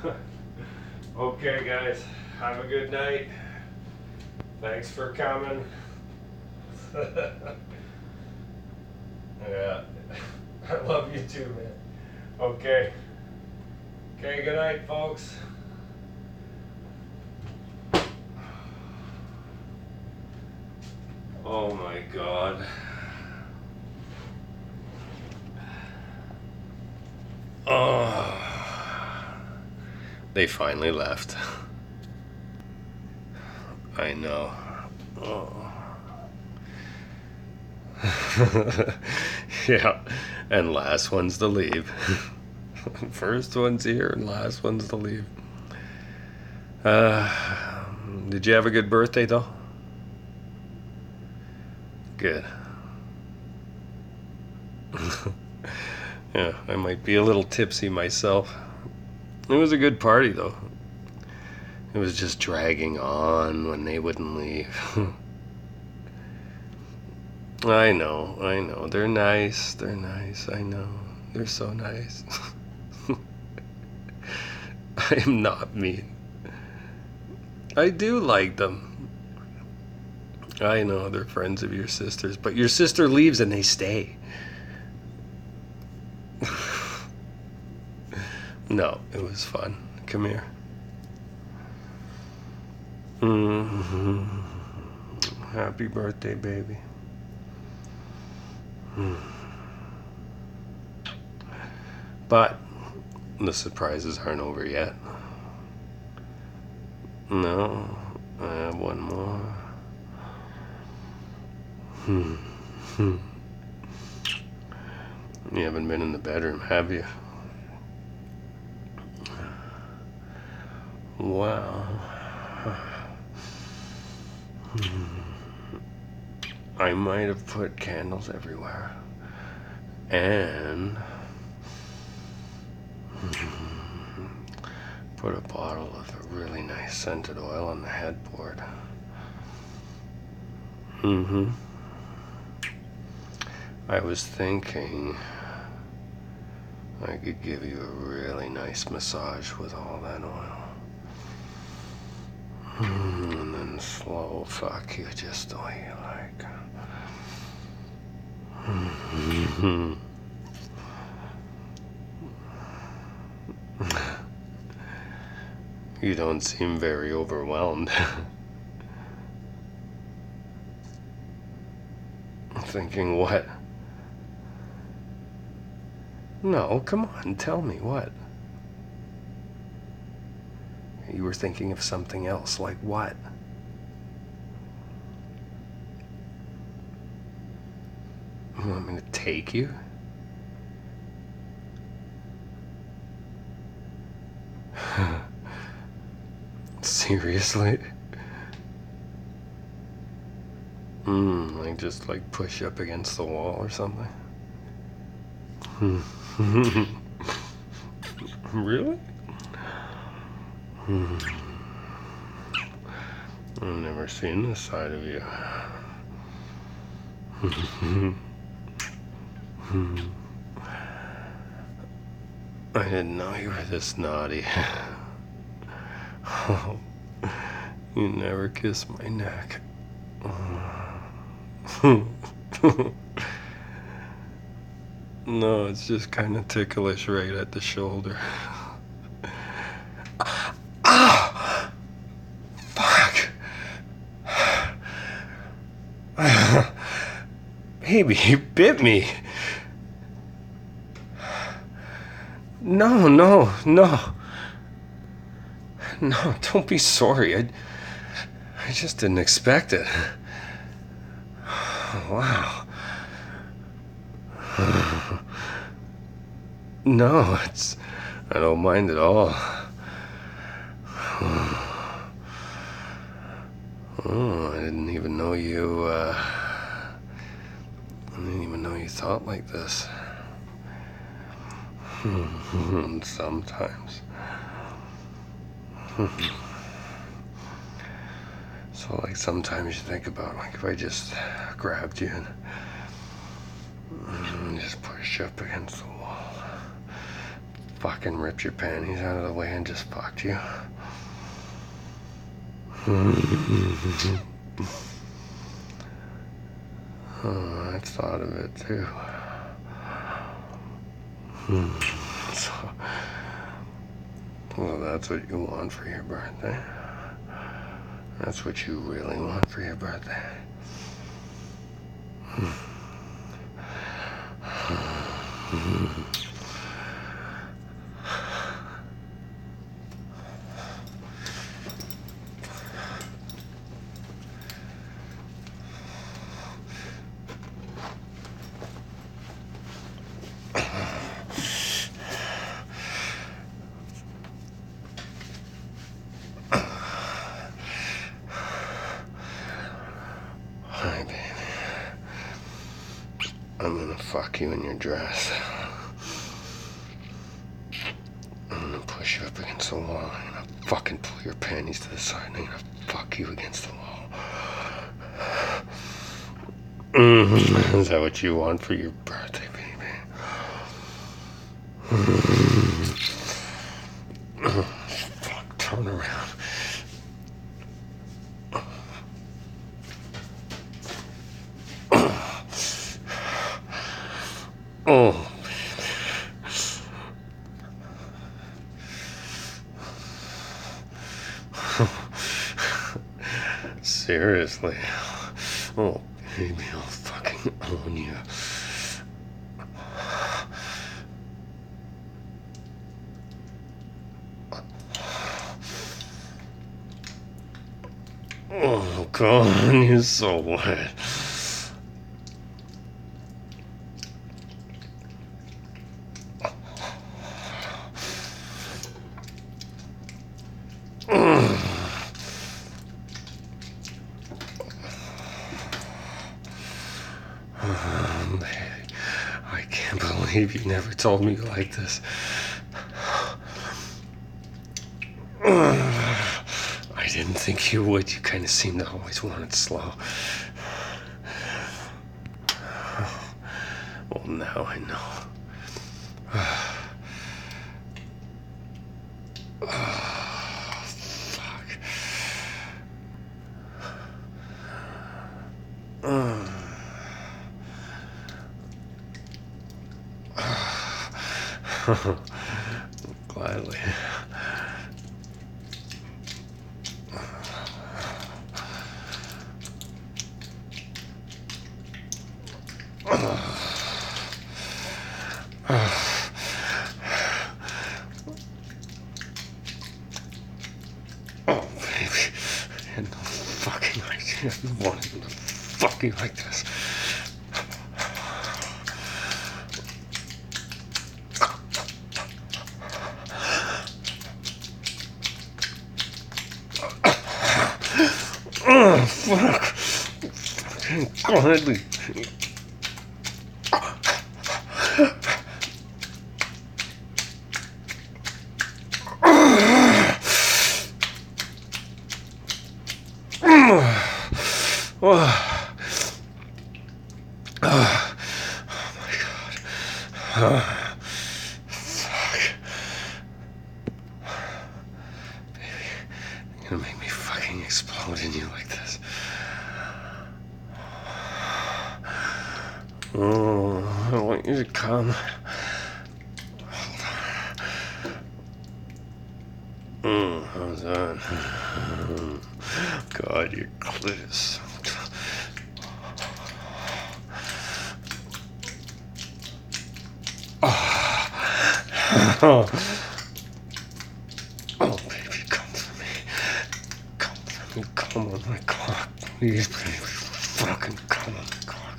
Okay, guys, have a good night. Thanks for coming. Yeah, I love you too, man. Okay. Okay, good night, folks. Oh my God. Oh. They finally left. I know. Oh. Yeah, and last one's to leave. First one's here and last one's to leave. Did you have a good birthday though? Good. Yeah, I might be a little tipsy myself. It was a good party though. It was just dragging on when they wouldn't leave. I know. They're nice. I know. They're so nice. I am not mean. I do like them. I know they're friends of your sister's, but your sister leaves and they stay. No, it was fun. Come here. Mm-hmm. Happy birthday, baby. But the surprises aren't over yet. No, I have one more. You haven't been in the bedroom, have you? Wow. I might have put candles everywhere. And put a bottle of a really nice scented oil on the headboard. I was thinking I could give you a really nice massage with all that oil. And then slow fuck you just the way you like. You don't seem very overwhelmed. Thinking what? No, come on, tell me what. You were thinking of something else, like what? You want me to take you? Seriously? Like just like push up against the wall or something? Really? I've never seen this side of you. I didn't know you were this naughty. Oh, you never kiss my neck. No, it's just kind of ticklish right at the shoulder. Ah! Fuck! Baby, you bit me. No. No, don't be sorry. I just didn't expect it. Wow. No, I don't mind at all. Oh, I didn't even know you thought like this. Sometimes. So like sometimes you think about like if I just grabbed you and just push you up against the wall. fucking ripped your panties out of the way and just fucked you. Oh, I thought of it too. So, well, that's what you want for your birthday. That's what you really want for your birthday. Hi, baby. I'm gonna fuck you in your dress. I'm gonna push you up against the wall. I'm gonna fucking pull your panties to the side and I'm gonna fuck you against the wall. Is that what you want for your birthday, baby? Fuck, turn around. Oh. Seriously. Oh, baby, I'll fucking own you. Oh, God, you're so wet. I can't believe you never told me you like this. I didn't think you would. You kind of seem to always want it slow. Well, now I know. Oh, fuck. Gladly. Oh, baby. I had no fucking idea you wanted me to fuck you like this. Oh, fuck. Fucking gladly. Oh my God. Fuck. Baby, you're gonna make me fucking explode in you like this. Oh, I want you to come. How's that? God, your clit is so oh, baby, come for me. Come for me. Come on my cock. Please, baby. Fucking come on my cock.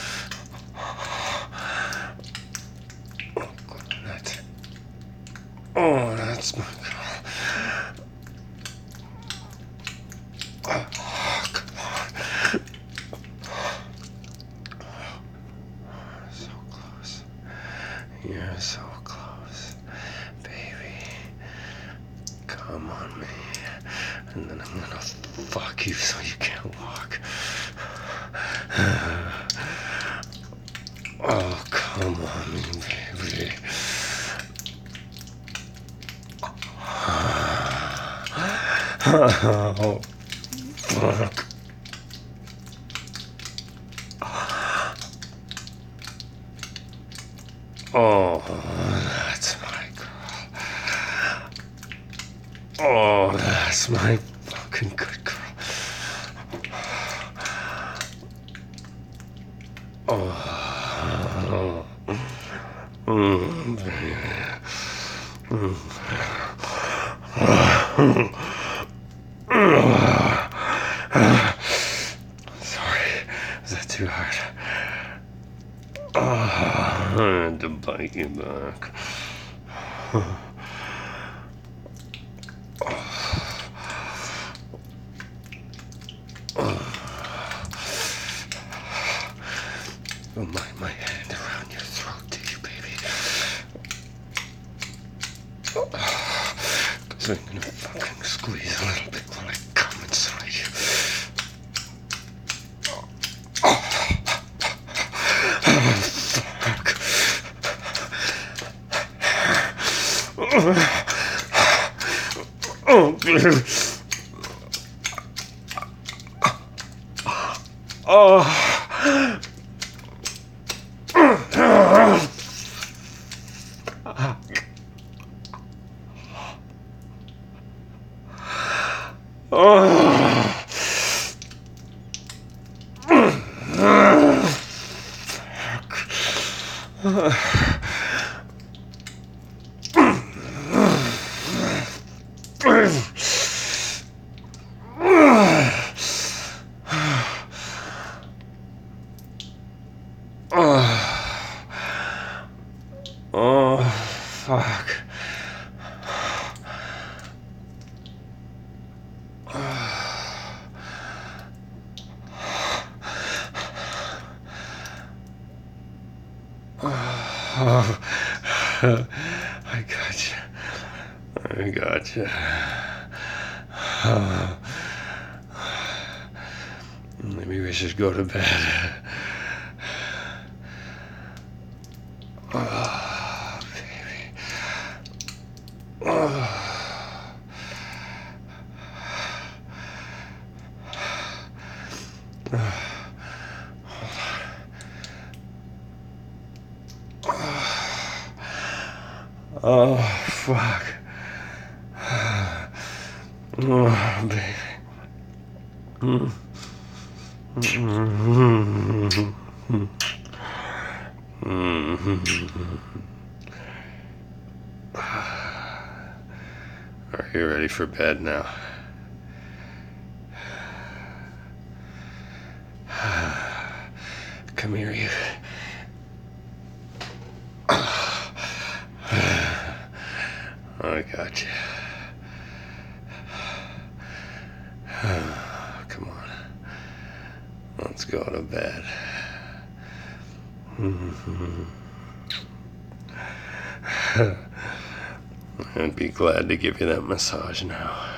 Oh, God, that's it. Oh, that's my cock. Oh, come on. So close. You're so close. Baby, come on me. And then I'm gonna fuck you so you can't walk. Oh, come on me, baby. Oh, fuck. Oh, that's my girl. Oh, that's my fucking good girl. Oh, baby. Sorry, is that too hard? I had to bite you back. My hand around your throat, did you, baby? Because I'm gonna fucking squeeze a little bit while I come inside you. Oh, baby. Oh. Oh, fuck. Oh, I got you. I got you. Maybe we should go to bed. Oh, baby. Oh. Oh, fuck. Oh, baby. Are you ready for bed now? Come here, you. I got you. Come on. Let's go to bed. I'd be glad to give you that massage now.